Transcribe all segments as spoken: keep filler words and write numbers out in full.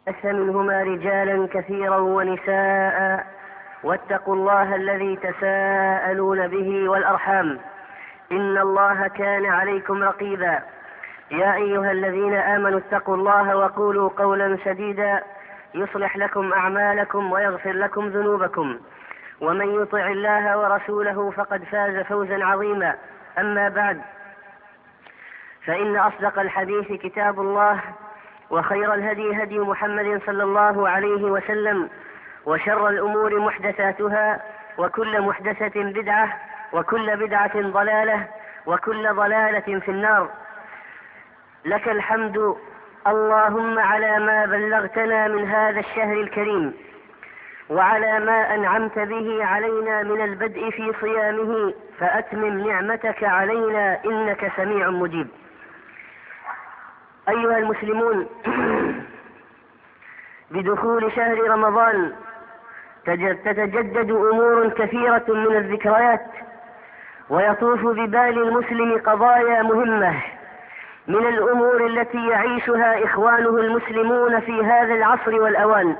بث منهما رجالا كثيرا ونساء واتقوا الله الذي تساءلون به والأرحام إن الله كان عليكم رقيبا. يا أيها الذين آمنوا اتقوا الله وقولوا قولا سديدا يصلح لكم أعمالكم ويغفر لكم ذنوبكم، ومن يطع الله ورسوله فقد فاز فوزا عظيما. أما بعد، فإن أصدق الحديث كتاب الله، وخير الهدي هدي محمد صلى الله عليه وسلم، وشر الأمور محدثاتها، وكل محدثة بدعة، وكل بدعة ضلالة، وكل ضلالة في النار. لك الحمد اللهم على ما بلغتنا من هذا الشهر الكريم، وعلى ما أنعمت به علينا من البدء في صيامه، فأتمم نعمتك علينا إنك سميع مجيب. أيها المسلمون، بدخول شهر رمضان تتجدد أمور كثيرة من الذكريات، ويطوف ببال المسلم قضايا مهمة من الأمور التي يعيشها إخوانه المسلمون في هذا العصر والأوان.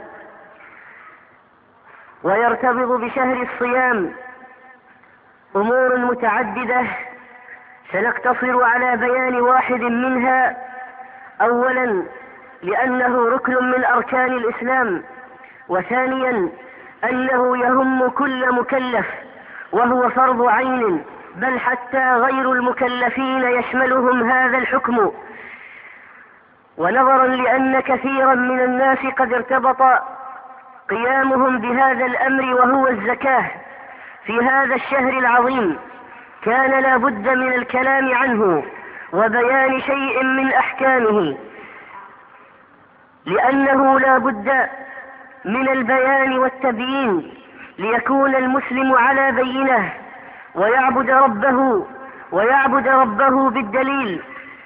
ويرتبط بشهر الصيام أمور متعددة، سنقتصر على بيان واحد منها. أولا، لأنه ركن من أركان الإسلام، وثانيا أنه يهم كل مكلف، وهو فرض عين، بل حتى غير المكلفين يشملهم هذا الحكم. ونظرا لأن كثيرا من الناس قد ارتبط قيامهم بهذا الأمر وهو الزكاة في هذا الشهر العظيم، كان لا بد من الكلام عنه وبيان شيء من أحكامه، لأنه لا بد من البيان والتبيين ليكون المسلم على بينه، ويعبد ربه ويعبد ربه بالدليل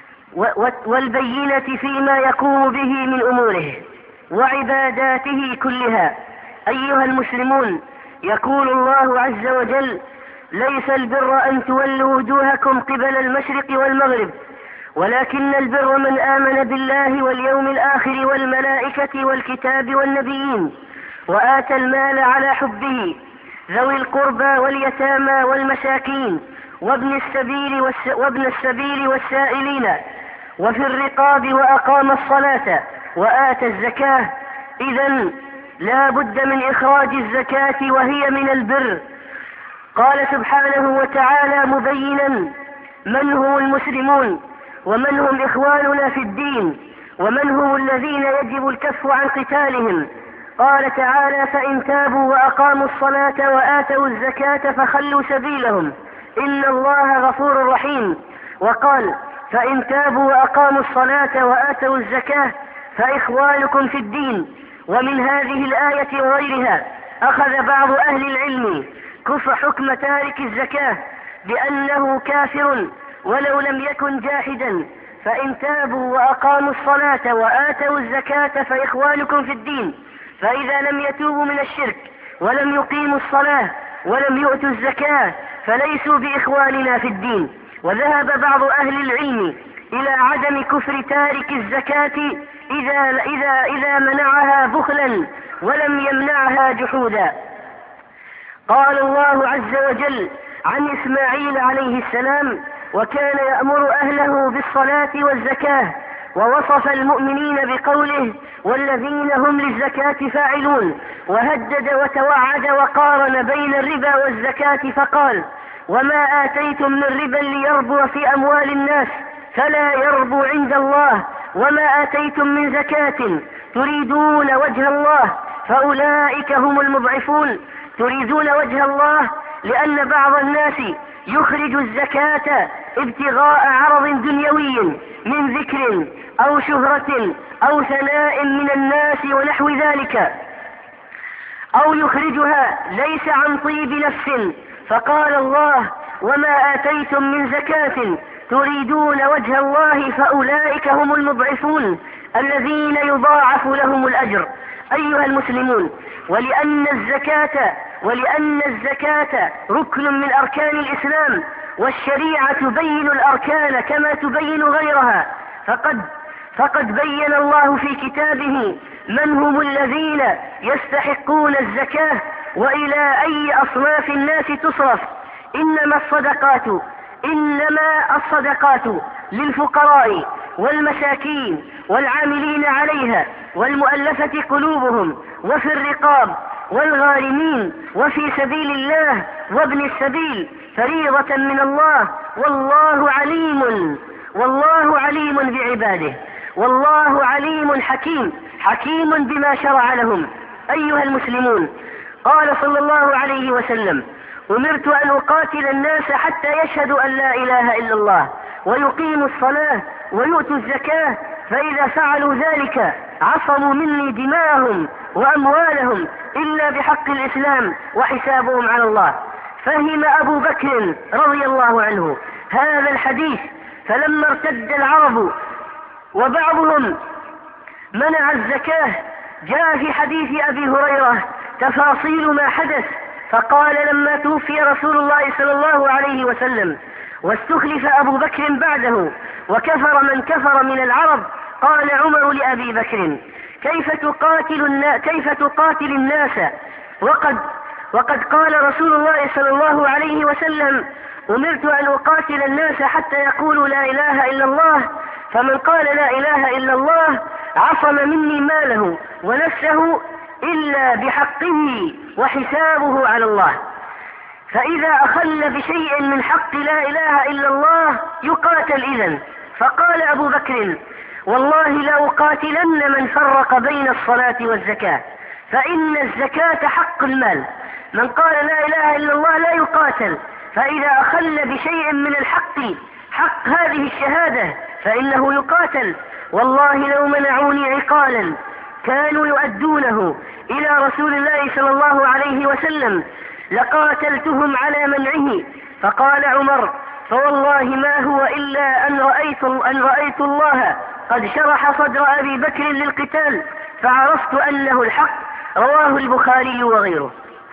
والبينة فيما يقوم به من أموره وعباداته كلها. أيها المسلمون، يقول الله عز وجل: ليس البر أن تولوا وجوهكم قبل المشرق والمغرب، ولكن البر من آمن بالله واليوم الآخر والملائكة والكتاب والنبيين، وآتى المال على حبه، ذوي القربى واليتامى والمساكين وابن السبيل, والس... وابن السبيل والسائلين وفي الرقاب، وأقام الصلاة وآتى الزكاة. إذن لا بد من إخراج الزكاة، وهي من البر. قال سبحانه وتعالى مبينا من هم المسلمون، ومن هم إخواننا في الدين، ومن هم الذين يجب الكف عن قتالهم. قال تعالى: فإن تابوا وأقاموا الصلاة وآتوا الزكاة فخلوا سبيلهم إن الله غفور رحيم. وقال: فإن تابوا وأقاموا الصلاة وآتوا الزكاة فإخوانكم في الدين. ومن هذه الآية وغيرها أخذ بعض أهل العلم كف حكم تارك الزكاة بأنه كافر ولو لم يكن جاحدا، فإن تابوا وأقاموا الصلاة وآتوا الزكاة فإخوانكم في الدين. فإذا لم يتوبوا من الشرك ولم يقيموا الصلاة ولم يؤتوا الزكاة فليسوا بإخواننا في الدين. وذهب بعض أهل العلم إلى عدم كفر تارك الزكاة إذا, إذا, إذا منعها بخلا ولم يمنعها جحودا. قال الله عز وجل عن إسماعيل عليه السلام: وكان يأمر أهله بالصلاة والزكاة. ووصف المؤمنين بقوله: والذين هم للزكاة فاعلون. وهدد وتوعد وقارن بين الربا والزكاة فقال: وما آتيتم من ربا ليربو في أموال الناس فلا يربو عند الله، وما آتيتم من زكاة تريدون وجه الله فأولئك هم المضعفون. تريدون وجه الله لأن بعض الناس يخرج الزكاة ابتغاء عرض دنيوي من ذكر أو شهرة أو ثناء من الناس ونحو ذلك، أو يخرجها ليس عن طيب نفس. فقال الله: وما آتيتم من زكاة تريدون وجه الله فأولئك هم المضعفون الذين يضاعف لهم الأجر. أيها المسلمون، ولأن الزكاة ولأن الزكاة ركن من أركان الإسلام، والشريعة تبين الأركان كما تبين غيرها، فقد فقد بين الله في كتابه من هم الذين يستحقون الزكاة وإلى أي أصناف الناس تصرف. إنما الصدقات إنما الصدقات للفقراء والمساكين والعاملين عليها والمؤلفة قلوبهم وفي الرقاب والغارمين وفي سبيل الله وابن السبيل فريضة من الله والله عليم والله عليم بعباده والله عليم حكيم حكيم بما شرع لهم. أيها المسلمون، قال صلى الله عليه وسلم: أمرت أن أقاتل الناس حتى يشهدوا أن لا إله إلا الله ويقيموا الصلاة ويؤتوا الزكاة، فإذا فعلوا ذلك عصموا مني دماءهم وأموالهم إلا بحق الإسلام وحسابهم على الله. فهم أبو بكر رضي الله عنه هذا الحديث، فلما ارتد العرب وبعضهم منع الزكاة جاء في حديث أبي هريرة تفاصيل ما حدث، فقال: لما توفي رسول الله صلى الله عليه وسلم واستخلف أبو بكر بعده وكفر من كفر من العرب، قال عمر لأبي بكر: كيف تقاتل الناس, كيف تقاتل الناس وقد, وقد قال رسول الله صلى الله عليه وسلم: أمرت أن أقاتل الناس حتى يقولوا لا إله إلا الله، فمن قال لا إله إلا الله عصم مني ماله ونفسه إلا بحقه وحسابه على الله. فإذا أخل بشيء من حق لا إله إلا الله يقاتل إذن. فقال أبو بكر: والله لأقاتلن من فرق بين الصلاة والزكاة، فإن الزكاة حق المال، من قال لا إله إلا الله لا يقاتل، فإذا أخل بشيء من الحق حق هذه الشهادة فإنه يقاتل. والله لو منعوني عقالا كانوا يؤدونه إلى رسول الله صلى الله عليه وسلم لقاتلتهم على منعه. فقال عمر: فوالله ما هو إلا أن رأيت, أن رأيت الله قد شرح صدر أبي بكر للقتال فعرفت أنه الحق. رواه البخاري وغيره.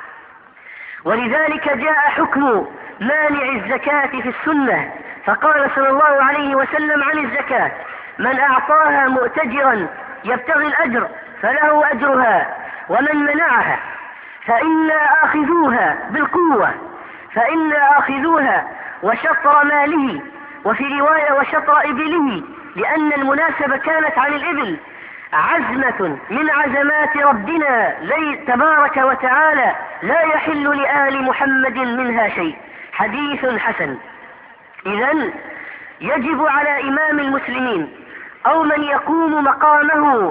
ولذلك جاء حكم مانع الزكاة في السنة، فقال صلى الله عليه وسلم عن الزكاة: من أعطاها مؤتجرا يبتغي الأجر فله أجرها، ومن منعها فإنا آخذوها بالقوة فإنا آخذوها وشطر ماله، وفي رواية وشطر إبله، لأن المناسبة كانت عن الإبل، عزمة من عزمات ربنا لي تبارك وتعالى لا يحل لآل محمد منها شيء. حديث حسن. إذن يجب على إمام المسلمين أو من يقوم مقامه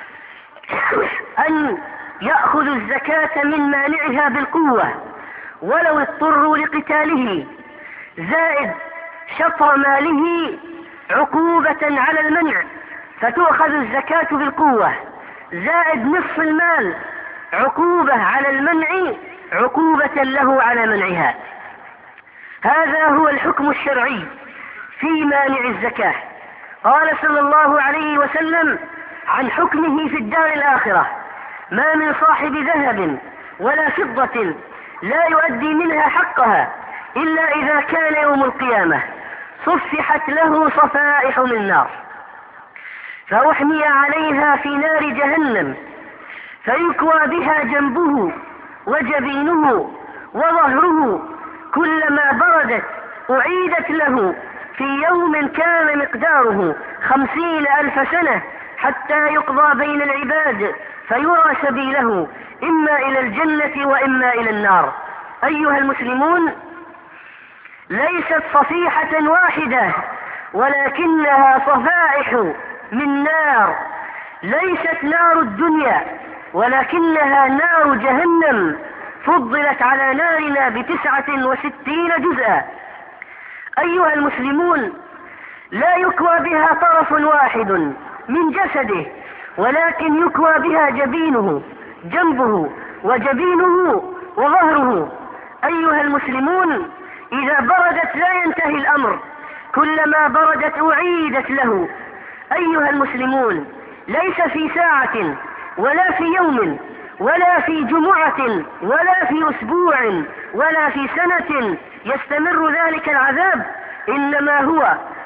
أن يأخذ الزكاة من مانعها بالقوة ولو اضطروا لقتاله، زائد شطر ماله عقوبة على المنع فتؤخذ الزكاة بالقوة، زائد نصف المال عقوبة على المنع عقوبة له على منعها. هذا هو الحكم الشرعي في مانع الزكاة. قال صلى الله عليه وسلم عن حكمه في الدار الآخرة: ما من صاحب ذهب ولا فضة لا يؤدي منها حقها إلا إذا كان يوم القيامة صفحت له صفائح من نار فأحمي عليها في نار جهنم فيكوى بها جنبه وجبينه وظهره، كلما بردت أعيدت له في يوم كان مقداره خمسين ألف سنة حتى يقضى بين العباد فيرى سبيله إما إلى الجنة وإما إلى النار. أيها المسلمون، ليست صفيحة واحدة ولكنها صفائح من نار، ليست نار الدنيا ولكنها نار جهنم فضلت على نارنا بتسعة وستين جزءا. أيها المسلمون، لا يكوى بها طرف واحد من جسده ولكن يكوى بها جبينه جنبه وجبينه وظهره. أيها المسلمون، إذا بردت لا ينتهي الأمر، كلما بردت أعيدت له. أيها المسلمون، ليس في ساعة ولا في يوم ولا في جمعة ولا في أسبوع ولا في سنة يستمر ذلك العذاب، إنما هو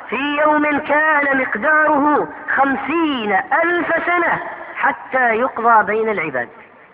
في يوم كان مقداره خمسين ألف سنة حتى يقضى بين العباد.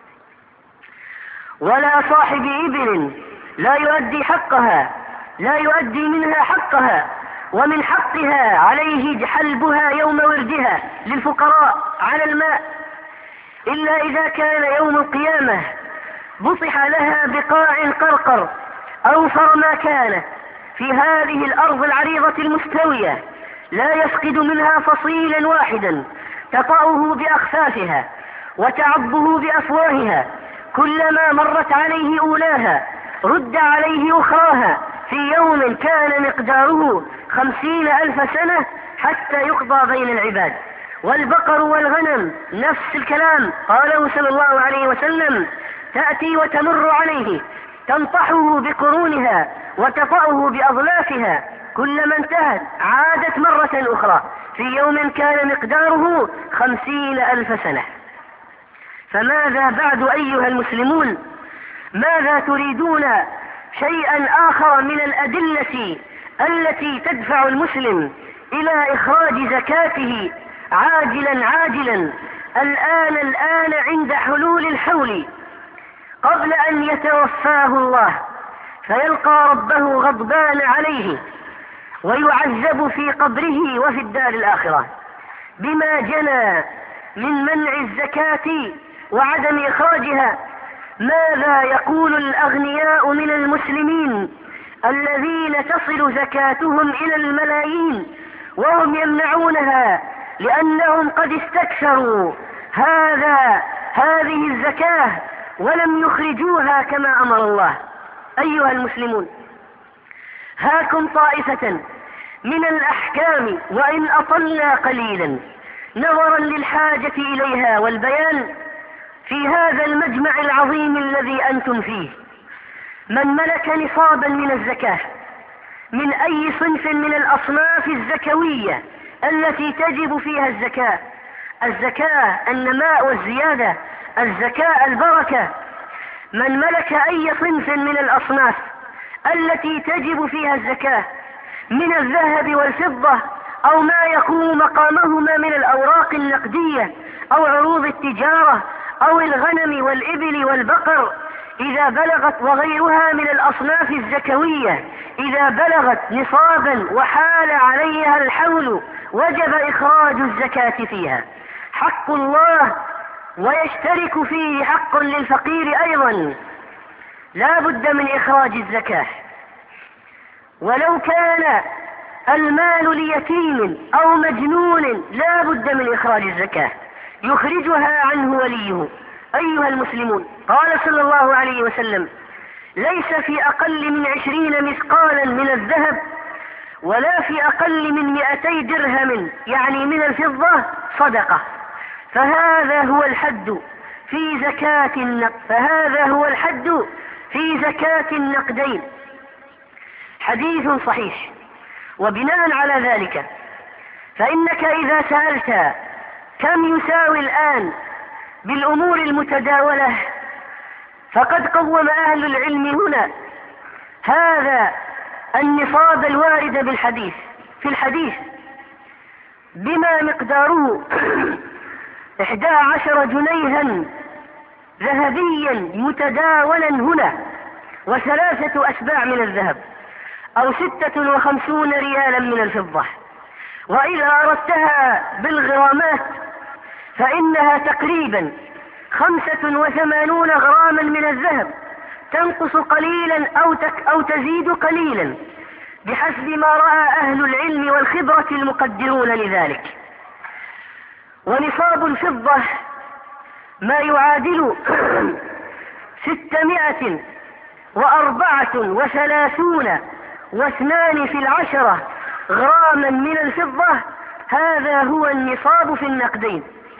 ولا صاحب إبل لا يؤدي حقها لا يؤدي منها حقها، ومن حقها عليه حلبها يوم وردها للفقراء على الماء، إلا إذا كان يوم القيامة بطح لها بقاع قرقر أوفر ما كانت في هذه الأرض العريضة المستوية، لا يفقد منها فصيلا واحدا تطأه بأخفافها وتعبه بأفواهها، كلما مرت عليه أولاها رد عليه أخراها في يوم كان مقداره خمسين ألف سنة حتى يقضى بين العباد. والبقر والغنم نفس الكلام، قاله صلى الله عليه وسلم: تأتي وتمر عليه تنطحه بقرونها وتطأه بأظلافها، كلما انتهت عادت مرة أخرى في يوم كان مقداره خمسين ألف سنة. فماذا بعد أيها المسلمون؟ ماذا تريدون شيئا آخر من الأدلة التي تدفع المسلم إلى إخراج زكاته عاجلا عاجلا الآن الآن عند حلول الحول، قبل أن يتوفاه الله فيلقى ربه غضبان عليه ويعذب في قبره وفي الدار الآخرة بما جنى من منع الزكاة وعدم إخراجها؟ ماذا يقول الأغنياء من المسلمين الذين تصل زكاتهم إلى الملايين وهم يمنعونها لأنهم قد استكثروا هذا هذه الزكاة ولم يخرجوها كما أمر الله؟ أيها المسلمون، هاكم طائفة من الأحكام وإن أطلنا قليلا نظرا للحاجة إليها والبيان في هذا المجمع العظيم الذي أنتم فيه. من ملك نصابا من الزكاة من أي صنف من الأصناف الزكوية التي تجب فيها الزكاة، الزكاة النماء والزيادة، الزكاة البركة، من ملك أي صنف من الأصناف التي تجب فيها الزكاة من الذهب والفضة أو ما يقوم مقامهما من الأوراق النقدية أو عروض التجارة أو الغنم والإبل والبقر، إذا بلغت وغيرها من الأصناف الزكوية إذا بلغت نصابا وحال عليها الحول وجب إخراج الزكاة فيها. حق الله ويشترك فيه حق للفقير أيضا، لا بد من إخراج الزكاة. ولو كان المال ليتيم أو مجنون لا بد من إخراج الزكاة يخرجها عنه وليه. أيها المسلمون، قال صلى الله عليه وسلم: ليس في أقل من عشرين مثقالا من الذهب ولا في أقل من مئتي درهم يعني من الفضة صدقة، فهذا هو الحد في زكاة النقد فهذا هو الحد في زكاة النقدين. حديث صحيح. وبناء على ذلك فإنك إذا سألت كم يساوي الآن بالأمور المتداولة فقد قوم أهل العلم هنا هذا النصاب الوارد بالحديث في الحديث بما مقداره إحدى عشر جنيها ذهبيا متداولا هنا وثلاثة أسباع من الذهب أو ستة وخمسون ريالا من الفضة. وإذا أردتها بالغرامات فإنها تقريبا خمسة وثمانون غراما من الذهب، تنقص قليلا أو, تك أو تزيد قليلا بحسب ما رأى أهل العلم والخبرة المقدرون لذلك. ونصاب الفضة ما يعادل ستمائة وأربعة وثلاثون واثنان في العشرة غراما من الفضة، هذا هو النصاب في النقدين.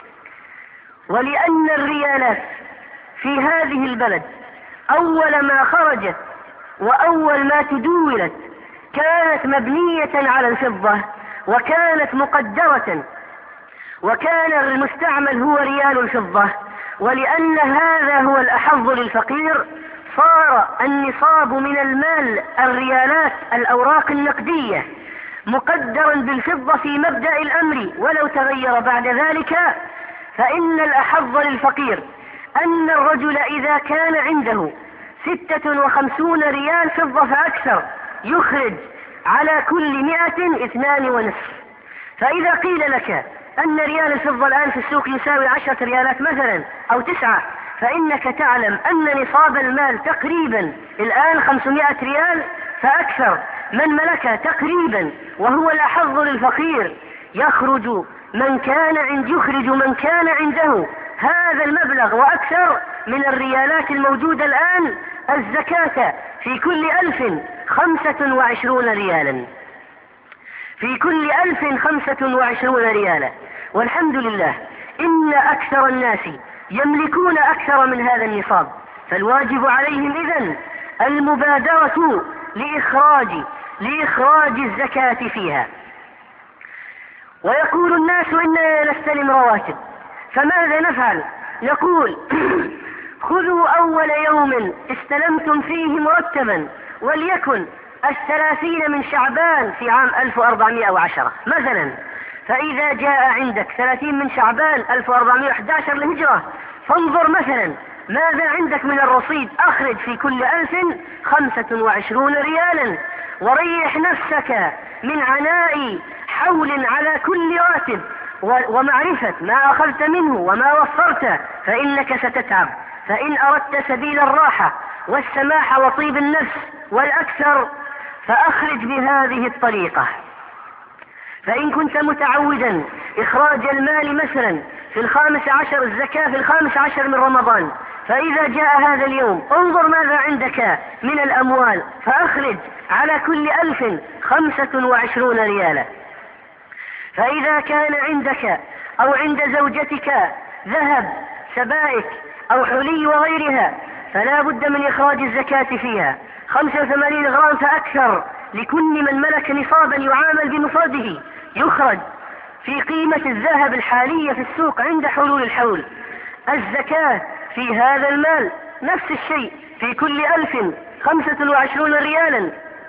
ولأن الريالات في هذه البلد أول ما خرجت وأول ما تدولت كانت مبنية على الفضة وكانت مقدرة وكان المستعمل هو ريال الفضة، ولأن هذا هو الأحظ للفقير صار النصاب من المال الريالات الأوراق النقدية مقدرا بالفضة في مبدأ الأمر ولو تغير بعد ذلك، فإن الأحظ للفقير أن الرجل إذا كان عنده ستة وخمسون ريال فضة فأكثر يخرج على كل مئة اثنان ونصف. فإذا قيل لك أن ريال الفضة الآن في السوق يساوي عشرة ريالات مثلا أو تسعة، فإنك تعلم أن نصاب المال تقريبا الآن خمسمائة ريال فأكثر، من ملك تقريبا وهو الأحظ للفقير يخرج من كان عند يخرج من كان عنده هذا المبلغ وأكثر من الريالات الموجودة الآن الزكاة في كل ألف خمسة وعشرون ريالا، في كل ألف خمسة وعشرون ريالا. والحمد لله إن أكثر الناس يملكون أكثر من هذا النصاب، فالواجب عليهم إذن المبادرة لإخراج لإخراج الزكاة فيها. ويقول الناس إننا نستلم رواتب، فماذا نفعل؟ نقول خذوا أول يوم استلمتم فيه مرتبا وليكن الثلاثين من شعبان في عام ألف وأربعمائة وعشرة مثلا، فإذا جاء عندك ثلاثين من شعبان ألف وأربعمائة وأحد عشر للهجرة، فانظر مثلا ماذا عندك من الرصيد، أخرج في كل ألف خمسة وعشرون ريالا، وريح نفسك من عناء حول على كل راتب ومعرفة ما أخذت منه وما وفرت، فإنك ستتعب. فإن أردت سبيل الراحة والسماح وطيب النفس والأكثر فأخرج بهذه الطريقة. فإن كنت متعودا إخراج المال مثلا في الخامس عشر، الزكاة في الخامس عشر من رمضان، فإذا جاء هذا اليوم انظر ماذا عندك من الأموال فأخرج على كل ألف خمسة وعشرون ريالا. فإذا كان عندك أو عند زوجتك ذهب سبائك أو حلي وغيرها فلا بد من إخراج الزكاة فيها، خمسة وثمانين غرام فأكثر لكل من ملك نصابا يعامل بمفرده، يخرج في قيمة الذهب الحالية في السوق عند حلول الحول. الزكاة في هذا المال نفس الشيء في كل ألف خمسة وعشرون ريالا.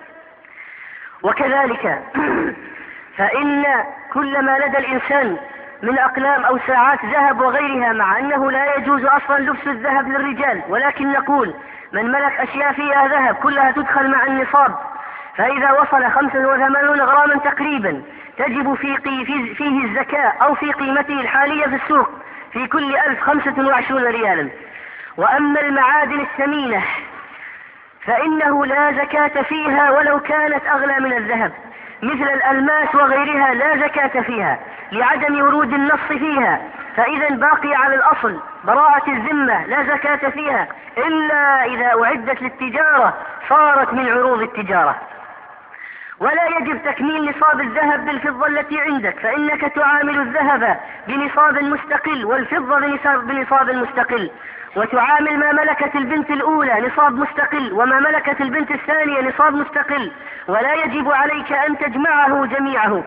وكذلك فإن كل ما لدى الإنسان من أقلام أو ساعات ذهب وغيرها، مع أنه لا يجوز أصلا لبس الذهب للرجال، ولكن نقول من ملك أشياء فيها ذهب كلها تدخل مع النصاب، فإذا وصل خمسة وثمانون غراما تقريبا تجب في فيه الزكاة أو في قيمته الحالية في السوق في كل ألف خمسة وعشرون ريالا. وأما المعادن الثمينة فإنه لا زكاة فيها ولو كانت أغلى من الذهب، مثل الألماس وغيرها لا زكاة فيها لعدم ورود النص فيها، فإذا باقي على الأصل براءة الذمة لا زكاة فيها إلا إذا أعدت للتجارة صارت من عروض التجارة. ولا يجب تكميل نصاب الذهب بالفضة التي عندك، فإنك تعامل الذهب بنصاب مستقل والفضة بنصاب مستقل، وتعامل ما ملكت البنت الأولى نصاب مستقل وما ملكت البنت الثانية نصاب مستقل، ولا يجب عليك أن تجمعه جميعه.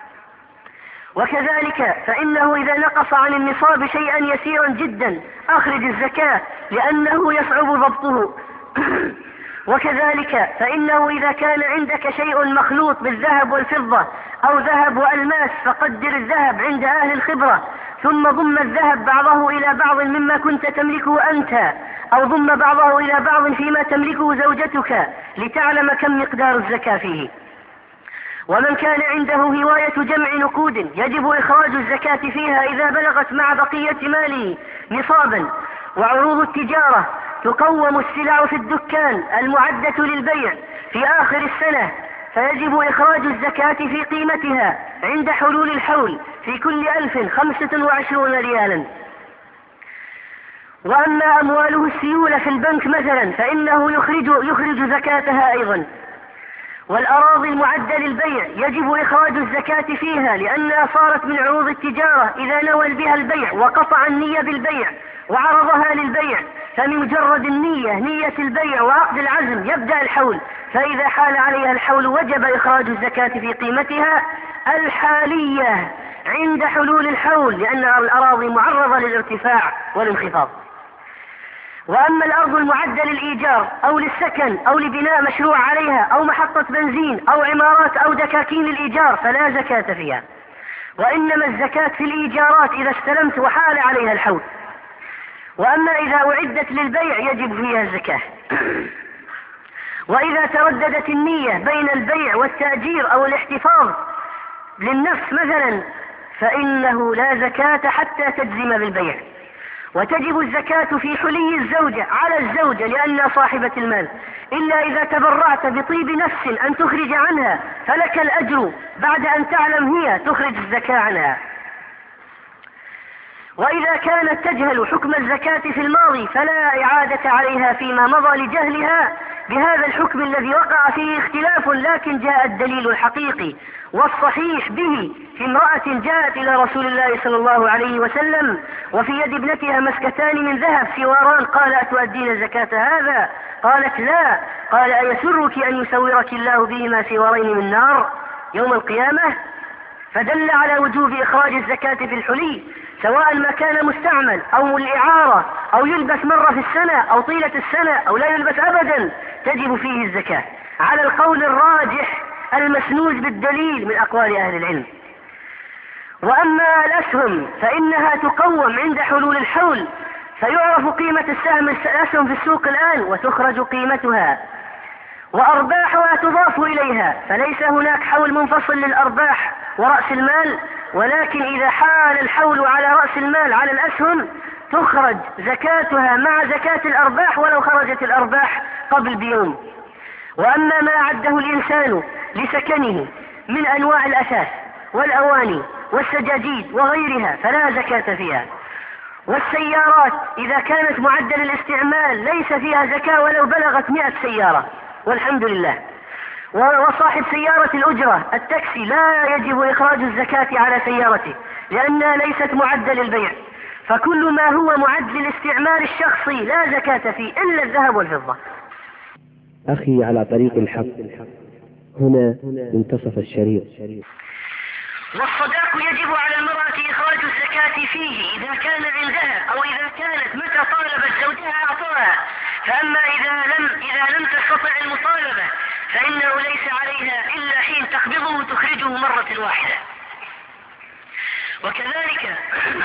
وكذلك فإنه إذا نقص عن النصاب شيئا يسيرا جدا أخرج الزكاة لأنه يصعب ضبطه. وكذلك فإنه إذا كان عندك شيء مخلوط بالذهب والفضة أو ذهب وألماس فقدر الذهب عند أهل الخبرة، ثم ضم الذهب بعضه إلى بعض مما كنت تملكه أنت، أو ضم بعضه إلى بعض فيما تملكه زوجتك لتعلم كم مقدار الزكاة فيه. ومن كان عنده هواية جمع نقود يجب إخراج الزكاة فيها إذا بلغت مع بقية ماله نصابا. وعروض التجارة تقوم السلع في الدكان المعدة للبيع في آخر السنة، فيجب إخراج الزكاة في قيمتها عند حلول الحول في كل ألف خمسة وعشرون ريالا. وأما أمواله السيولة في البنك مثلا فإنه يخرج, يخرج زكاتها أيضا. والأراضي المعدة للبيع يجب إخراج الزكاة فيها لأنها صارت من عروض التجارة إذا نوى بها البيع وقطع النية بالبيع وعرضها للبيع، فمجرد النية نية البيع وعقد العزم يبدأ الحول، فإذا حال عليها الحول وجب إخراج الزكاة في قيمتها الحالية عند حلول الحول، لأن الأراضي معرضة للارتفاع والانخفاض. وأما الأرض المعدة للإيجار أو للسكن أو لبناء مشروع عليها أو محطة بنزين أو عمارات أو دكاكين للإيجار فلا زكاة فيها، وإنما الزكاة في الإيجارات إذا استلمت وحال عليها الحول. وأما إذا أعدت للبيع يجب فيها الزكاة. وإذا ترددت النية بين البيع والتأجير أو الاحتفاظ للنفس مثلا فإنه لا زكاة حتى تجزم بالبيع. وتجب الزكاة في حلي الزوجة على الزوجة لأنها صاحبة المال، إلا إذا تبرعت بطيب نفس أن تخرج عنها فلك الأجر بعد أن تعلم هي تخرج الزكاة عنها. وإذا كانت تجهل حكم الزكاة في الماضي فلا إعادة عليها فيما مضى لجهلها بهذا الحكم الذي وقع فيه اختلاف، لكن جاء الدليل الحقيقي والصحيح به في امرأة جاءت إلى رسول الله صلى الله عليه وسلم وفي يد ابنتها مسكتان من ذهب سواران، قال أتؤدين زكاة هذا؟ قالت لا. قال أيسرك أن يسورك الله بهما سوارين من نار يوم القيامة؟ فدل على وجوب إخراج الزكاة في الحلي سواء ما كان مستعمل أو الإعارة أو يلبس مرة في السنة أو طيلة السنة أو لا يلبس أبدا، تجب فيه الزكاة على القول الراجح المسنود بالدليل من أقوال أهل العلم. وأما الأسهم فإنها تقوم عند حلول الحول، فيعرف قيمة السهم الأسهم في السوق الآن وتخرج قيمتها، وأرباحها تضاف إليها، فليس هناك حول منفصل للأرباح ورأس المال، ولكن إذا حال الحول على رأس المال على الأسهم تخرج زكاتها مع زكاة الأرباح ولو خرجت الأرباح قبل بيوم. وأما ما أعده الإنسان لسكنه من أنواع الأثاث والأواني والسجاجيد وغيرها فلا زكاة فيها. والسيارات إذا كانت معدة للاستعمال ليس فيها زكاة ولو بلغت مئة سيارة والحمد لله. وصاحب سيارة الأجرة التاكسي لا يجب إخراج الزكاة على سيارته لأنها ليست معدة للبيع، فكل ما هو معد للاستعمال الشخصي لا زكاة فيه إلا الذهب والفضة. أخي على طريق الحق، هنا منتصف الشريط. والصداق يجب على المرأة إخراج الزكاة فيه إذا كان عندها أو إذا كانت متى طالبت زوجها أعطاها، فأما إذا لم إذا لم تستطع المطالبة فإنه ليس عليها إلا حين تقبضه تخرجه مرة واحدة. وكذلك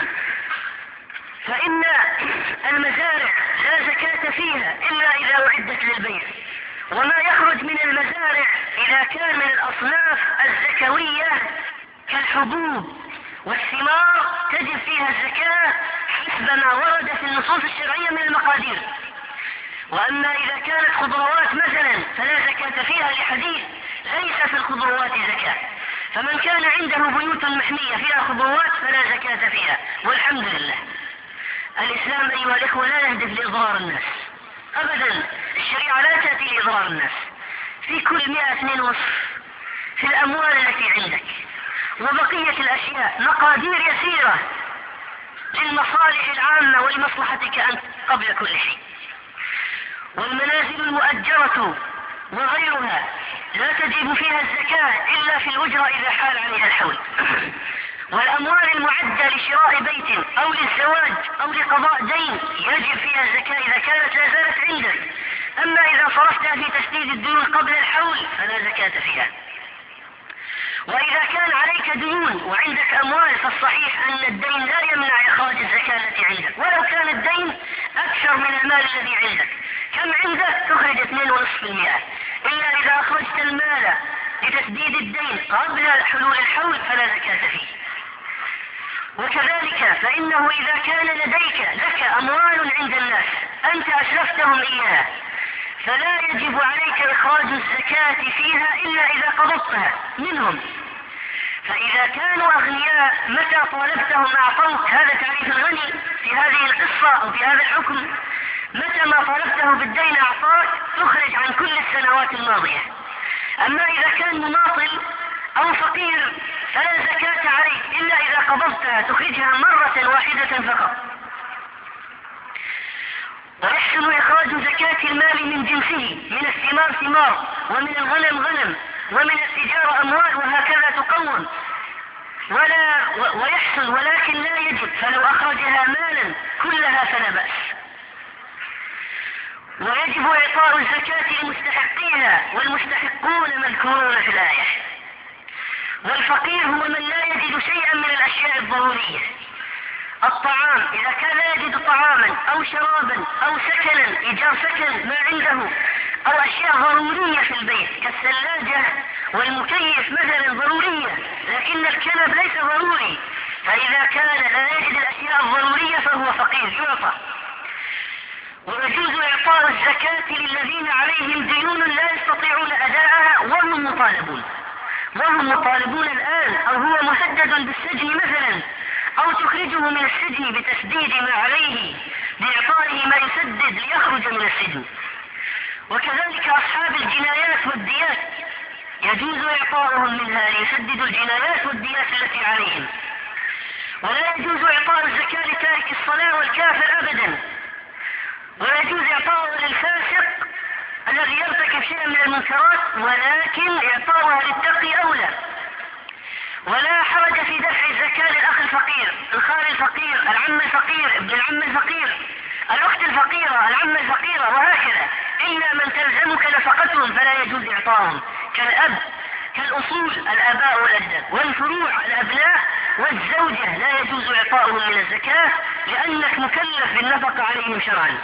فإن المزارع لا زكاة فيها إلا إذا أعدت للبيع، وما يخرج من المزارع إذا كان من الأصناف الزكوية كالحبوب والثمار تجب فيها الزكاة حسب ما ورد في النصوص الشرعية من المقادير. وأما إذا كانت خضروات مثلا فلا زكاة فيها لحديث ليس في الخضروات زكاة، فمن كان عنده بيوت محمية فيها خضروات فلا زكاة فيها والحمد لله. الإسلام أيها الإخوة لا يهدف لإضرار الناس أبدا، الشريعة لا تأتي لإضرار الناس. في كل مئة اثنين وصف في الأموال التي عندك وبقية الأشياء مقادير يسيرة للمصالح العامة ولمصلحتك أنت قبل كل شيء. والمنازل المؤجرة وغيرها لا تجب فيها الزكاة إلا في الأجرة إذا حال عليها الحول. والأموال المعدة لشراء بيت أو للزواج أو لقضاء دين يجب فيها الزكاة إذا كانت لا زالت عندك. أما إذا صرفتها في تسديد الديون قبل الحول فلا زكاة فيها. وإذا كان عليك ديون وعندك أموال فالصحيح أن الدين لا يمنع إخراج الزكاة التي عندك ولو كان الدين أكثر من المال الذي عندك. كم عندك؟ تخرج اثنين ونصف المئة، إلا إذا أخرجت المال لتسديد الدين قبل حلول الحول فلا زكاة فيه. وكذلك فإنه إذا كان لديك لك أموال عند الناس أنت أسلفتهم إياها فلا يجب عليك إخراج الزكاة فيها إلا إذا قبضتها منهم. فإذا كانوا أغنياء متى طالبتهم أعطوك، هذا تعريف الغني في هذه القصة أو في هذا الحكم، متى ما طالبته بالدين أعطاك تخرج عن كل السنوات الماضية. أما إذا كان مماطل أو فقير فلا زكاة عليك إلا إذا قبضتها تخرجها مرة واحدة فقط. ويحسن إخراج زكاة المال من جنسه، من الثمار ثمار ومن الغنم غنم ومن التجارة أموال وهكذا تقوم، ولا ويحسن ولكن لا يجب، فلو أخرجها مالا كلها فلا بأس. ويجب إعطاء الزكاة لمستحقيها، والمستحقون مذكورون في الآية. والفقير هو من لا يجد شيئا من الأشياء الضرورية. الطعام إذا كان لا يجد طعاما أو شرابا أو سكنا، إيجار سكن ما عنده، أو أشياء ضرورية في البيت كالثلاجة والمكيف مثلا ضرورية، لكن الكنب ليس ضروري، فإذا كان لا يجد الأشياء الضرورية فهو فقير يعطى. ويجوز إعطاء الزكاة للذين عليهم ديون لا يستطيعون أداءها وهم مطالبون وهم مطالبون الآن، أو هو مسدد بالسجن مثلا، أو تخرجه من السجن بتسديد ما عليه بإعطائه ما يسدد ليخرج من السجن. وكذلك أصحاب الجنايات والديات يجوز إعطاؤهم منها ليسددوا الجنايات والديات التي عليهم. ولا يجوز إعطاء الزكاة لتارك الصلاة والكافر أبدا، ولا يجوز إعطاؤها للفاسق الذي يرتكب شيئا من المنكرات، ولكن إعطاؤها للتقي أولى. ولا حرج في دفع الزكاة للأخ الفقير، الخال الفقير، العم الفقير، ابن العم الفقير، الأخت الفقيرة، العم الفقيرة، وهكذا، إلا من تلزمك نفقتهم فلا يجوز إعطاؤهم، كالأب، كالأصول الآباء والأجداد، والفروع الأبناء، والزوجة لا يجوز إعطاؤهم من الزكاة لأنك مكلف بالنفقة عليهم شرعا.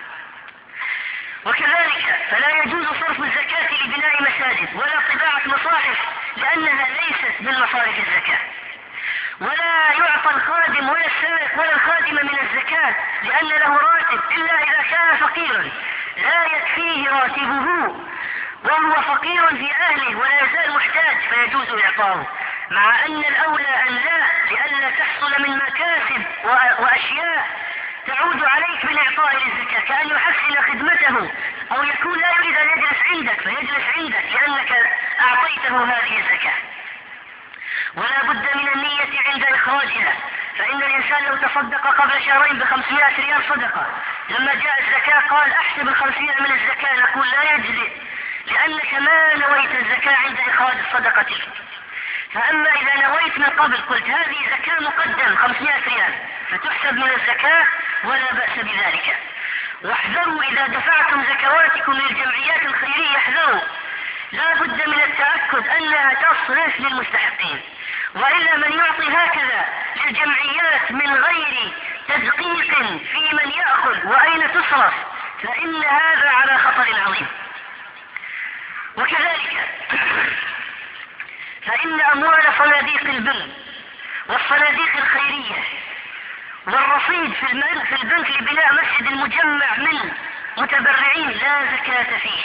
وكذلك فلا يجوز صرف الزكاة لبناء مساجد ولا طباعة مصاحف لأنها ليست من مصارف الزكاة. ولا يعطى الخادم ولا السائق ولا الخادمة من الزكاة لأن له راتب إلا إذا كان فقيرا لا يكفيه راتبه وهو فقير في أهله ولا يزال محتاج فيجوز إعطاؤه، مع أن الأولى أن لا، لئلا تحصل من مكاسب وأشياء تعود عليك بالإعطاء للزكاة، كأن يحسن خدمته أو يكون لا يريد أن يجلس عندك فيجلس عندك لأنك أعطيته هذه الزكاة. ولا بد من النية عند إخراجها، فإن الإنسان لو تصدق قبل شهرين بخمسمائة ريال صدقة، لما جاء الزكاة قال أحسب الخمسين من الزكاة، نقول لا يجزئ لأنك ما نويت الزكاة عند إخراج الصدقة تلك. فأما إذا نويت من قبل قلت هذه زكاة مقدم خمسمائة ريال فتحسب من الزكاة ولا بأس بذلك. واحذروا إذا دفعتم زكواتكم للجمعيات الخيرية، احذروا، لا بد من التأكد أنها تصرف للمستحقين، وإلا من يعطي هكذا للجمعيات من غير تدقيق في من يأخذ وأين تصرف فإن هذا على خطر عظيم. وكذلك فإن أموال صناديق البر والصناديق الخيرية والرصيد في في البنك لبناء مسجد المجمع من متبرعين لا زكاة فيه.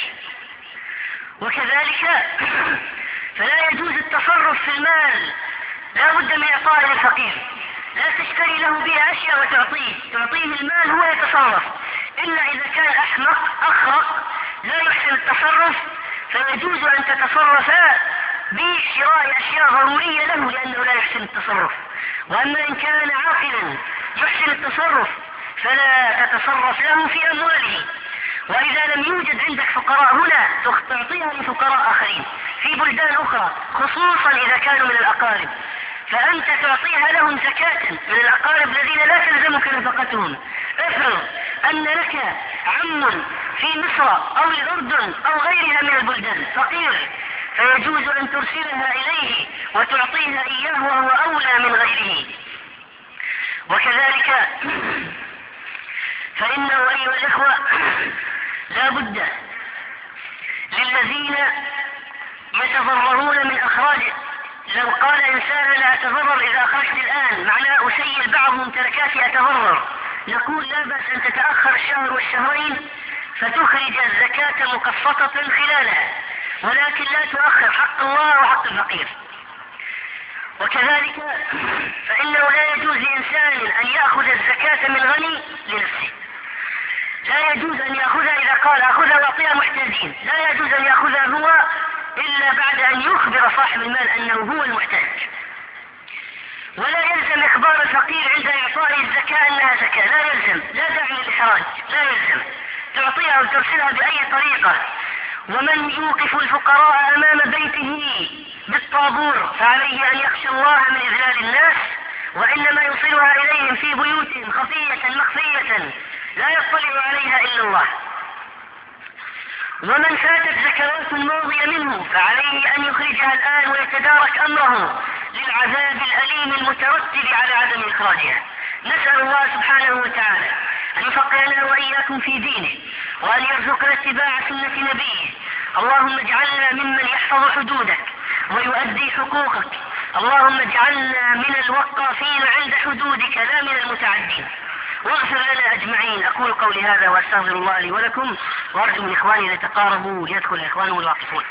وكذلك فلا يجوز التصرف في المال، لا بد من إعطاء للفقير، لا تشتري له بها أشياء وتعطيه، تعطيه المال هو يتصرف، إلا إذا كان أحمق أخرق لا يحسن التصرف فيجوز أن تتصرف بشراء أشياء ضرورية له لأنه لا يحسن التصرف. وأما إن كان عاقلا يحسن التصرف فلا تتصرف له في أمواله. وإذا لم يوجد عندك فقراء هنا تعطيها لفقراء آخرين في بلدان أخرى، خصوصا إذا كانوا من الأقارب، فأنت تعطيها لهم زكاة من الأقارب الذين لا تلزمك نفقتهم. افرض أن لك عم في مصر أو الأردن أو غيرها من البلدان فقير، فيجوز أن ترسلها إليه وتعطيها إياه وهو أولى من غيره. وكذلك فإنه أيها الإخوة لا بد للذين يتضررون من أخراجه، لو قال إنسان لا أتضرر إذا أخرجت الآن معناه أسيل بعض ممتلكاتي أتضرر، نقول لا بأس أن تتأخر الشهر والشهرين فتخرج الزكاة مقسطة خلالها، ولكن لا تؤخر حق الله وحق الفقير. وكذلك فإنه لا يجوز لإنسان أن يأخذ الزكاة من غني لنفسه، لا يجوز أن يأخذها إذا قال أخذها وأعطيها محتاجين، لا يجوز أن يأخذها هو إلا بعد أن يخبر صاحب المال أنه هو المحتاج. ولا يلزم إخبار الفقير عند إعطائه الزكاة أنها زكاة، لا يلزم، لا داعي للإحراج، لا يلزم، تعطيها وترسلها بأي طريقة. ومن يوقف الفقراء أمام بيته بالطابور فعليه أن يخشى الله من إذلال الناس، وإنما يوصلها إليهم في بيوتهم خفية مخفية لا يطلع عليها إلا الله. ومن فاتت زكوات الماضية منه فعليه أن يخرجها الآن ويتدارك أمره للعذاب الأليم المترتب على عدم إخراجها. نسأل الله سبحانه وتعالى أن يفقهنا وإياكم في دينه وأن يرزقنا اتباع سنة نبيه. اللهم اجعلنا ممن يحفظ حدودك ويؤدي حقوقك. اللهم اجعلنا من الوقافين عند حدودك لا من المتعدين، واغفر لنا أجمعين. أقول قولي هذا وأستغفر الله لي ولكم، وأرجو من إخواني أن يتقاربوا ليدخل إخوانهم الواقفون.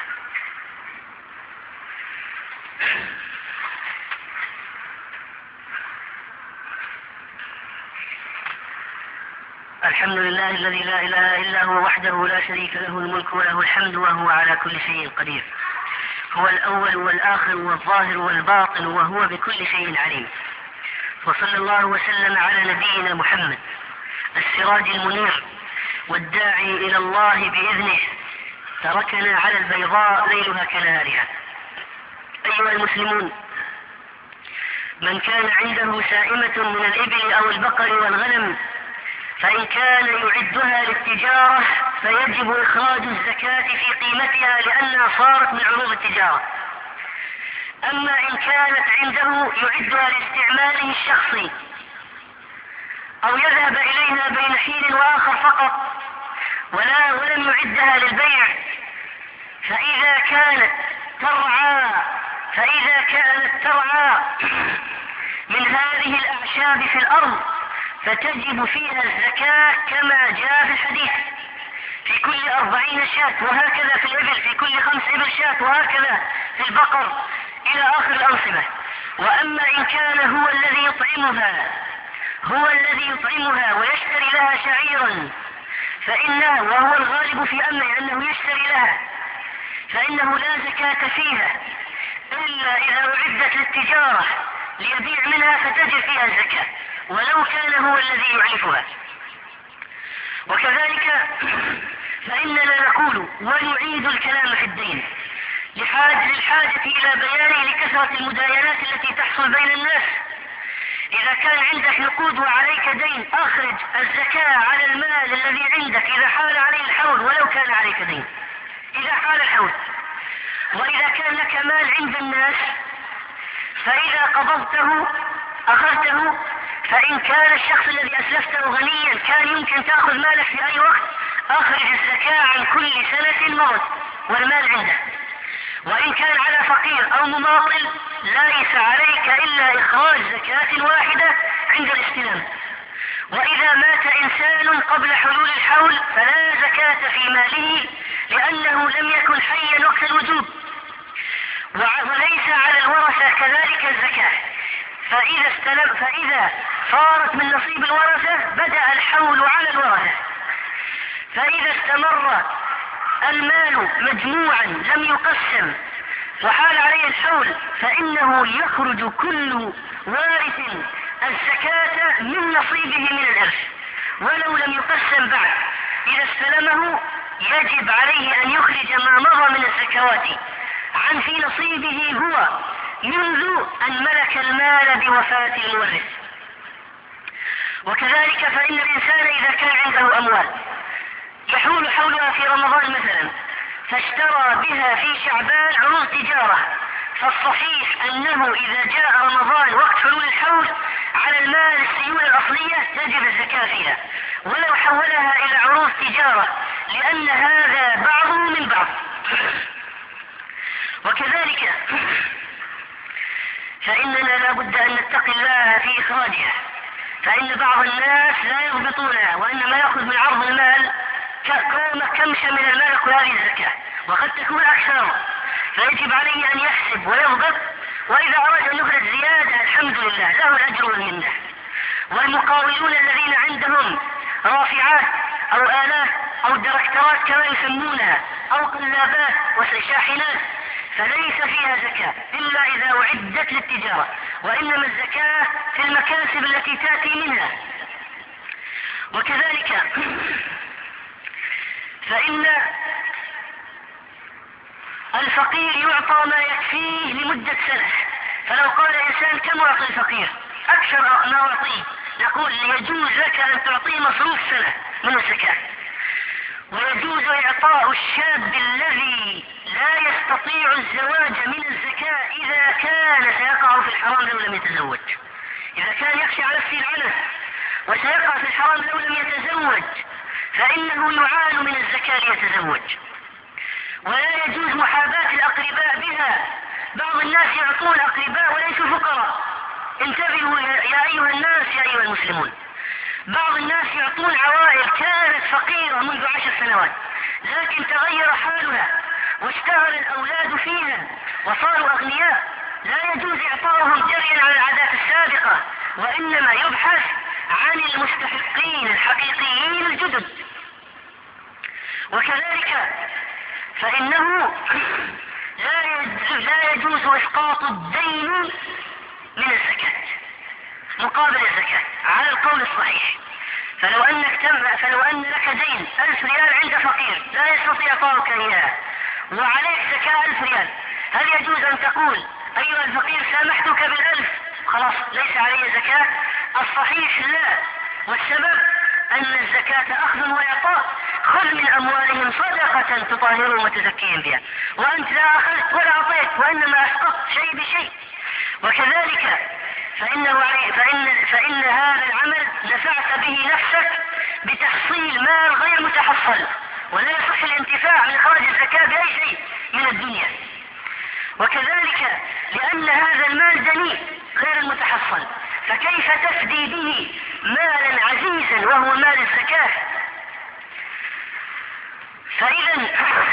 الحمد لله الذي لا إله إلا هو وحده لا شريك له الملك وله الحمد وهو على كل شيء قدير. هو الأول والآخر والظاهر والباطن وهو بكل شيء عليم. وصلى الله وسلم على نبينا محمد السراج المنير والداعي إلى الله بإذنه، تركنا على البيضاء ليلها كنهارها. أيها المسلمون، من كان عنده سائمة من الإبل أو البقر والغنم فإن كان يعدها للتجارة فيجب إخراج الزكاة في قيمتها لأنها صارت من عروض التجارة. أما إن كانت عنده يعدها لاستعماله الشخصي أو يذهب إليها بين حين وآخر فقط ولا ولم يعدها للبيع، فإذا كانت ترعى فإذا كانت ترعى من هذه الأعشاب في الأرض فتجب فيها الزكاة كما جاء في الحديث في كل أربعين شاة، وهكذا في الإبل في كل خمس إبل شاة، وهكذا في البقر إلى آخر الأنصبة. وأما إن كان هو الذي يطعمها هو الذي يطعمها ويشتري لها شعيرا فإنه وهو الغالب في أمره أنه يشتري لها فإنه لا زكاة فيها إلا إذا أعدت للتجارة ليبيع منها فتجب فيها الزكاة ولو كان هو الذي يعرفها. وكذلك فإننا نقول ونعيد الكلام في الدين لحاجة للحاجة إلى بيانه لكثرة المداينات التي تحصل بين الناس. إذا كان عندك نقود وعليك دين أخرج الزكاة على المال الذي عندك إذا حال عليه الحول ولو كان عليك دين، إذا حال الحول. وإذا كان لك مال عند الناس فإذا قبضته أخذته، فإن كان الشخص الذي أسلفته غنيا كان يمكن تأخذ مالك في أي وقت، أخرج الزكاة عن كل سنة مرة والمال عنده. وإن كان على فقير أو مماطل ليس عليك إلا إخراج زكاة واحدة عند الاستلام. وإذا مات إنسان قبل حلول الحول فلا زكاة في ماله لأنه لم يكن حيا وقت الوجوب. وليس على الورثة كذلك الزكاة، فإذا استلم فإذا صارت من نصيب الورثة بدأ الحول على الورثة. فإذا استمر المال مجموعا لم يقسم وحال عليه الحول فإنه يخرج كل وارث الزكاة من نصيبه من الإرث ولو لم يقسم بعد. إذا استلمه يجب عليه أن يخرج ما مضى من الزكوات عن في نصيبه هو منذ أن ملك المال بوفاة المورث. وكذلك فإن الإنسان إذا كان عنده أموال يحول حولها في رمضان مثلا فاشترى بها في شعبان عروض تجارة، فالصحيح أنه إذا جاء رمضان وقت حلول الحول على المال السيولة الأصلية تجب الزكاة فيها ولو حولها إلى عروض تجارة لأن هذا بعضه من بعض. وكذلك فإننا لا بد أن نتقي الله في إخراجها، فإن بعض الناس لا يضبطونها وإنما يأخذ من عرض المال كمشة من المال يأخذ هذه الزكاة وقد تكون أكثر، فيجب عليه أن يحسب ويضبط، وإذا أراد أن يخرج زيادة الحمد لله له الأجر والمنة. والمقاولون الذين عندهم رافعات أو آلات أو دركترات كما يسمونها أو قلابات وشاحنات فليس فيها زكاة إلا إذا أعدت للتجارة، وإنما الزكاة في المكاسب التي تأتي منها. وكذلك فإن الفقير يعطى ما يكفيه لمدة سنة، فلو قال إنسان كم أعطي الفقير أكثر ما أعطيه نقول يجوز لك أن تعطيه مصروف سنة من الزكاة. ويجوز إعطاء الشاب الذي لا يستطيع الزواج من الزكاة إذا كان سيقع في الحرام لو لم يتزوج. إذا كان يخشى على نفسه العنف وسيقع في الحرام لو لم يتزوج فإنه يعان من الزكاة ليتزوج. ولا يجوز محاباة الأقرباء بها. بعض الناس يعطون الأقرباء وليسوا فقراء. انتبهوا يا أيها الناس يا أيها المسلمون. بعض الناس يعطون عوائل كانت فقيرة منذ عشر سنوات لكن تغير حالها واشتغل الأولاد فيها وصاروا أغنياء. لا يجوز إعطاؤهم جريا على العادات السابقة، وإنما يبحث عن المستحقين الحقيقيين الجدد. وكذلك فإنه لا يجوز إسقاط الدين من الزكاة مقابل الزكاة على القول الصحيح. فلو أنك تم فلو أن لك دين ألف ريال عند فقير لا يستطيع إعطاؤك إياه وعليك زكاة ألف ريال، هل يجوز أن تقول أيها الفقير سامحتك بالألف خلاص ليس علي زكاة؟ الصحيح لا. والسبب أن الزكاة أخذ وإعطاء. خذ من أموالهم صدقة تطهرهم وتزكيهم بها، وأنت لا أخذت ولا أعطيت وإنما أسقطت شيء بشيء. وكذلك فإنه فإن, فإن هذا العمل نفعت به نفسك بتحصيل مال غير متحصل، ولا يصح الانتفاع من إخراج الزكاة بأي شيء من الدنيا. وكذلك لأن هذا المال دنيء غير المتحصل، فكيف تفدي به مالا عزيزا وهو مال الزكاة؟ فإذا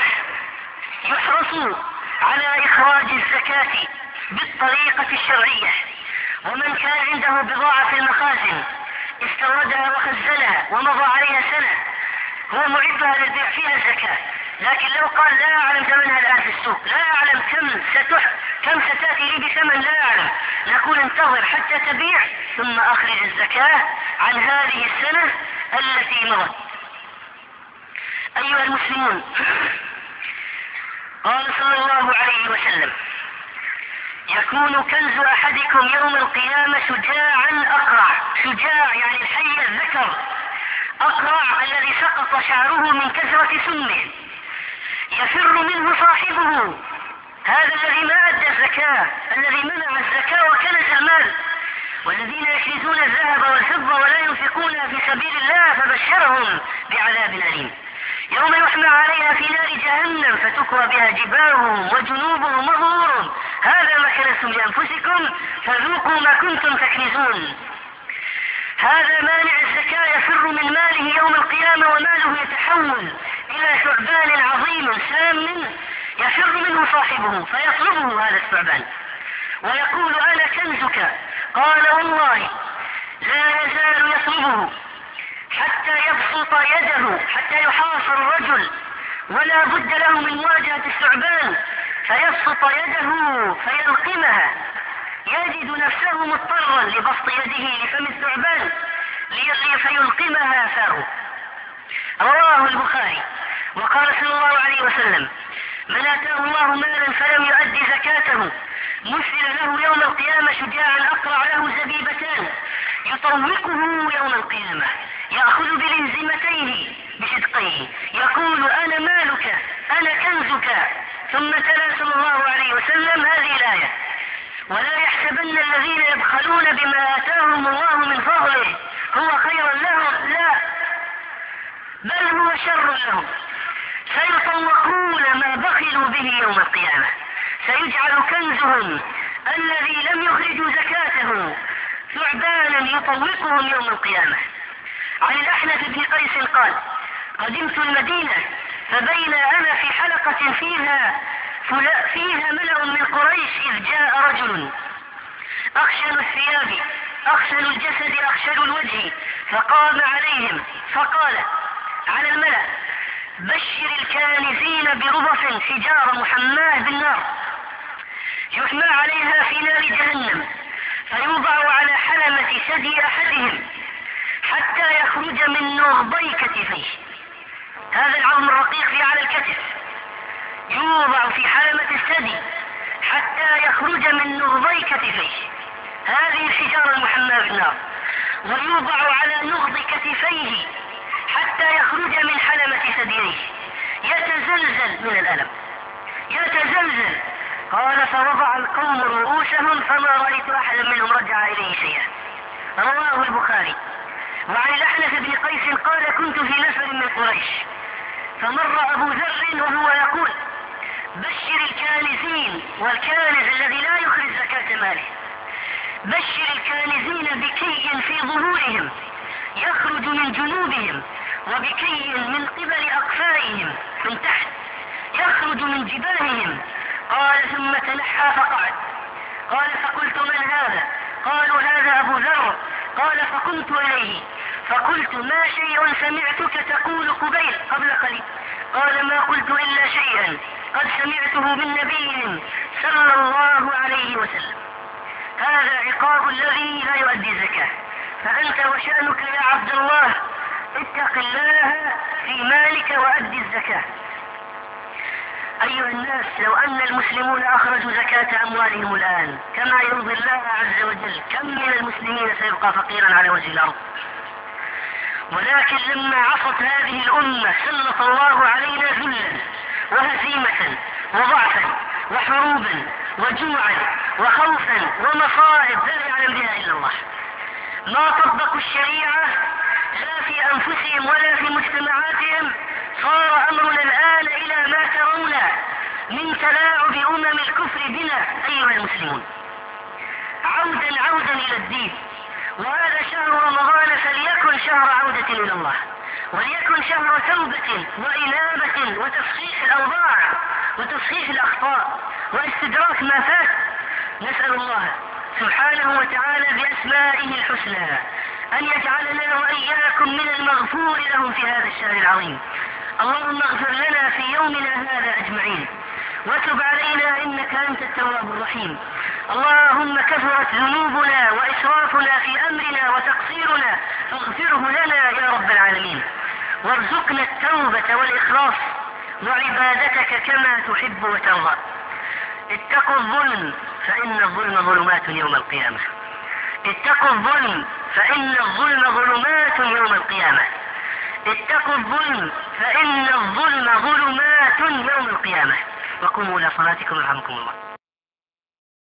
يحرص على إخراج الزكاة بالطريقة الشرعية. ومن كان عنده بضاعة في المخازن استوردها وخزنها ومضى عليها سنة هو معدها للبيع فيها الزكاة، لكن لو قال لا أعلم ثمنها الآن في السوق، لا أعلم كم ستح كم ستأتي لي بثمن، لا أعلم، نقول انتظر حتى تبيع ثم أخرج الزكاة عن هذه السنة التي مضت. أيها المسلمون، قال صلى الله عليه وسلم: يكون كنز أحدكم يوم القيامة شجاعا أقرع. شجاع يعني الحي الذكر، أقرع الذي سقط شعره من كثرة سمه، يفر منه صاحبه، هذا الذي ما أدى الزكاة، الذي منع الزكاة وكنز المال. والذين يكنزون الذهب والفضة ولا ينفقونها في سبيل الله فبشرهم بعذاب أليم يوم يحمى عليها في نار جهنم فتكوى بها جباههم وجنوبهم وظهورهم هذا ما كنزتم لأنفسكم فذوقوا ما كنتم تكنزون. هذا مانع الزكاة يفر من ماله يوم القيامة وماله يتحول إلى ثعبان عظيم سام يفر منه صاحبه فيطلبه هذا الثعبان ويقول: أنا كنزك. قال: والله لا يزال يطلبه حتى يبسط يده حتى يحاصر الرجل ولا بد له من مواجهة الثعبان، فيبسط يده فيلقمها، يجد نفسه مضطرا لبسط يده لفم الثعبان فيلقمها فاه. رواه البخاري. وقال صلى الله عليه وسلم: من آتاه الله مالا فلم يؤدي زكاته مثل له يوم القيامة شجاعا أقرع له زبيبتان يطوقه يوم القيامة يأخذ بلنزمتيه بشدقيه يقول: أنا مالك أنا كنزك. ثم تلا صلى الله عليه وسلم هذه الآية: ولا يحسبن الذين يبخلون بما آتاهم الله من فضله هو خيرا لهم، لا، بل هو شر لهم، سيطوقون ما بخلوا به يوم القيامة، سيجعل كنزهم الذي لم يخرجوا زكاته ثعبانا يطوقهم يوم القيامة. عن الأحنف بن قيس قال: قدمت المدينة فبين أنا في حلقة فيها فيها ملأ من قريش إذ جاء رجل أخشن الثياب أخشن الجسد أخشن الوجه فقام عليهم فقال على الملأ: بشر الكانزين بربف حجارة محماة بالنار يحمى عليها في نار جهنم فيوضع على حلمة ثدي أحدهم حتى يخرج من نغضي كتفيه. هذا العظم الرقيق في على الكتف يوضع في حلمة الثدي حتى يخرج من نغضي كتفيه، هذه الحجارة المحماة بالنار، ويوضع على نغض كتفيه حتى يخرج من حلمة حلمة ثدييه يتزلزل من الألم، يتزلزل. قال فوضع القوم رؤوسهم فما رأيت أحدا منهم رجع إليه شيئا. رواه البخاري. وعن الأحنف بن قيس قال كنت في نفر من قريش فمر أبو ذر وهو يقول بشر الكانزين، والكانز الذي لا يخرج زكاة ماله، بشر الكانزين بكي في ظهورهم يخرج من جنوبهم وبكي من قبل أقفائهم من تحت يخرج من جباههم. قال ثم تنحى فقعد. قال فقلت من هذا؟ قالوا هذا أبو ذر. قال فقمت إليه فقلت ما شيء سمعتك تقول قبيل قبل قليل؟ قال ما قلت إلا شيئا قد سمعته من نبي صلى الله عليه وسلم. هذا عقاب الذي لا يؤدي الزكاة. فأنت وشأنك يا عبد الله اتق الله في مالك وأدي الزكاة. أيها الناس، لو أن المسلمون أخرجوا زكاة أموالهم الآن كما يرضي الله عز وجل كم من المسلمين سيبقى فقيرا على وجه الأرض؟ ولكن لما عصت هذه الأمة سلط الله علينا ذلا وهزيمة وضعفا وحروبا وجوعا وخوفا ومصائب لا يعلم بها إلا الله. ما طبقوا الشريعة لا في أنفسهم ولا في مجتمعاتهم. صار أمرنا الآن إلى ما ترون من تلاعب أمم الكفر بنا أيها المسلمون، عودا عودا إلى الدين. وهذا شهر رمضان فليكن شهر عودة إلى الله، وليكن شهر توبة وإنابة وتصحيح الأوضاع وتصحيح الأخطاء واستدراك ما فات. نسأل الله سبحانه وتعالى بأسمائه الحسنى أن يجعلنا وإياكم من المغفور لهم في هذا الشهر العظيم. اللهم اغفر لنا في يومنا هذا أجمعين وتب علينا إنك أنت التواب الرحيم. اللهم كثرت ذنوبنا وإسرافنا في أمرنا وتقصيرنا فاغفره لنا يا رب العالمين، وارزقنا التوبة والإخلاص وعبادتك كما تحب وترضى. اتقوا الظلم فإن الظلم ظلمات يوم القيامة. اتقوا الظلم فإن الظلم ظلمات يوم القيامة. اتقوا الظلم فإن الظلم ظلمات يوم القيامة. وقوموا إلى صلاتكم يرحمكم الله.